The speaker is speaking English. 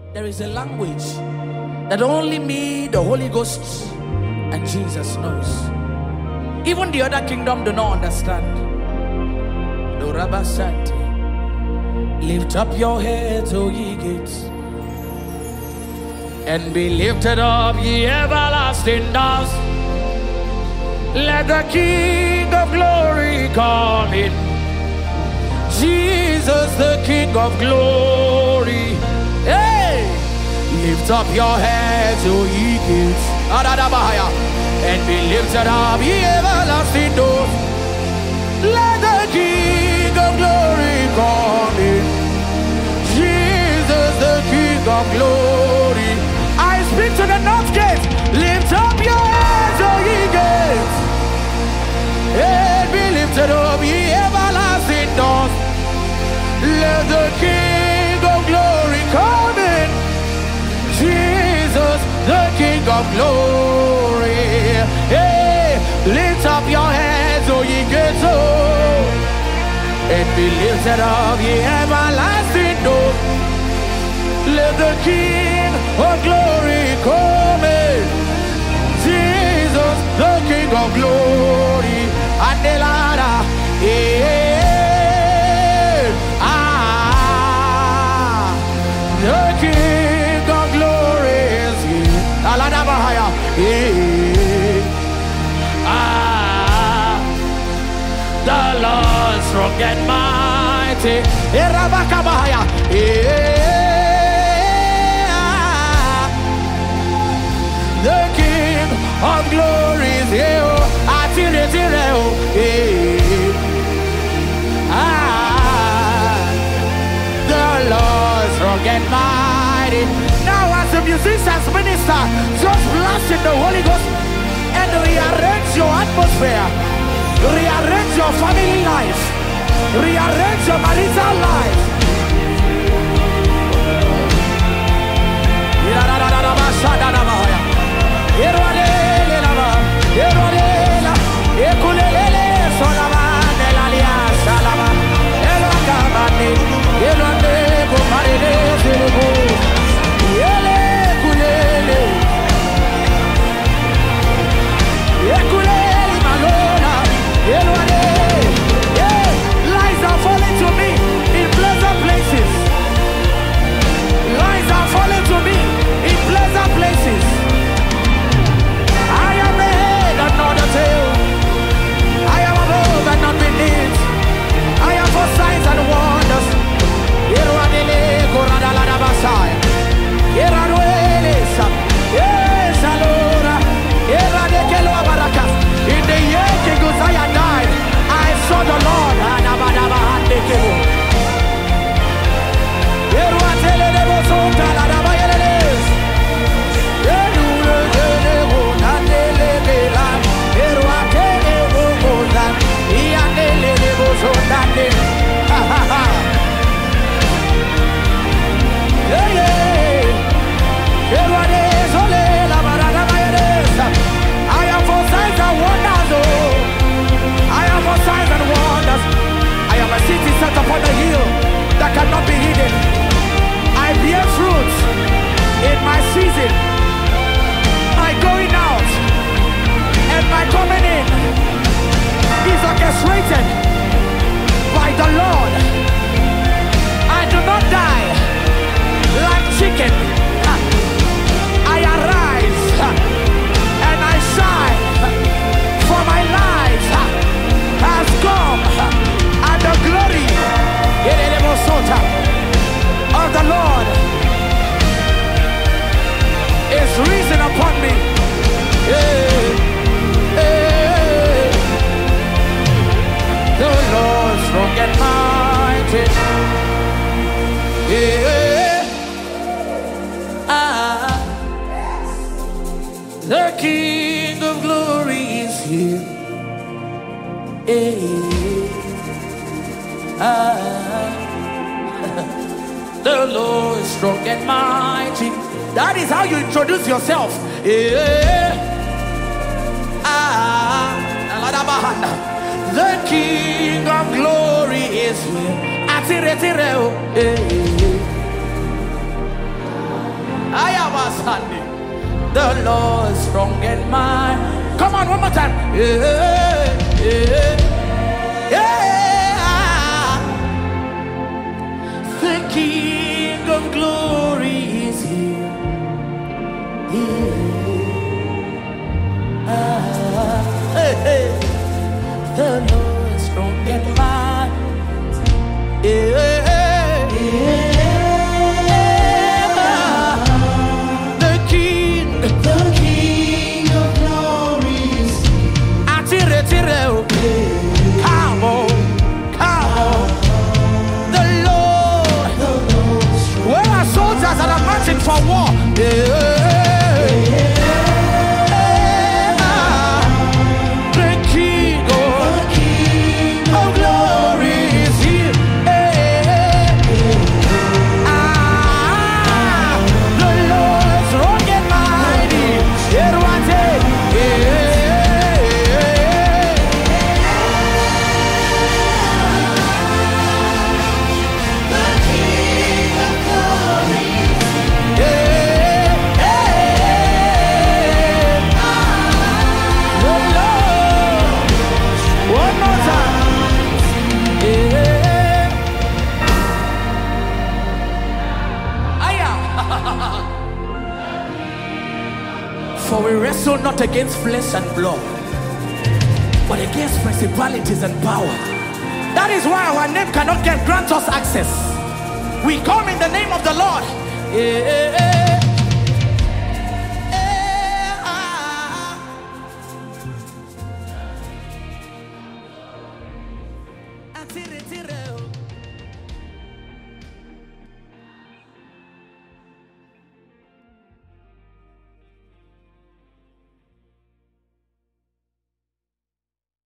There is a language that only me, the Holy Ghost, and Jesus knows. Even the other kingdom do not understand. Lift up your heads, O ye gates, and be lifted up, ye everlasting doors. Let the King of glory come in. Jesus, the King of glory. Hey! Lift up your heads, O ye gates, and be lifted up, ye everlasting doors. Let the King of glory come in. Jesus, the King of glory. I speak to the north gate. Lift up your heads, O ye gates, and be lifted up, ye everlasting doors. Let the King of glory come in. Jesus, the King of glory. Hey, lift up your heads, O ye gates, and be lifted up, ye everlasting doors. Let the King of glory come in. Jesus, the King of glory. Adelada, the King of glory is here. Alada Bahaya, the Lord strong and mighty. Erabaka Bahaya, the King of glory is here. The Lord strong and mighty. Now as the musicians minister, just blast in the Holy Ghost and rearrange your atmosphere, rearrange your family life, rearrange your marital life. Lies are falling to me in pleasant places. Lies are falling to me in pleasant places. I am the head and not the tail. I am above and not beneath. I am for signs and wonders. In the year King Uzziah died, I saw the Lord. I am for signs and wonders. I am for signs and wonders. I am a city set upon a hill that cannot be hidden. I bear fruit in my season. My going out and my coming in is orchestrated by the Lord. I do not die like chicken. I arise and I shine, for my life has come, and the glory of the Lord is risen upon me. The Lord strong and mighty. The King of glory is here. The Lord is strong and mighty. That is how you introduce yourself. The King of glory is here. The Lord strong and mighty. Come on, one more time. Yeah, yeah, yeah. The King of glory is here. Hey, hey. The Lord strong and mighty. Yeah, yeah. The King of glory is here. Atire, come on, come on. The Lord. Where are soldiers that are marching for war? Yeah. For we wrestle not against flesh and blood, but against principalities and power. That is why our name cannot grant us access. We come in the name of the Lord. Yeah.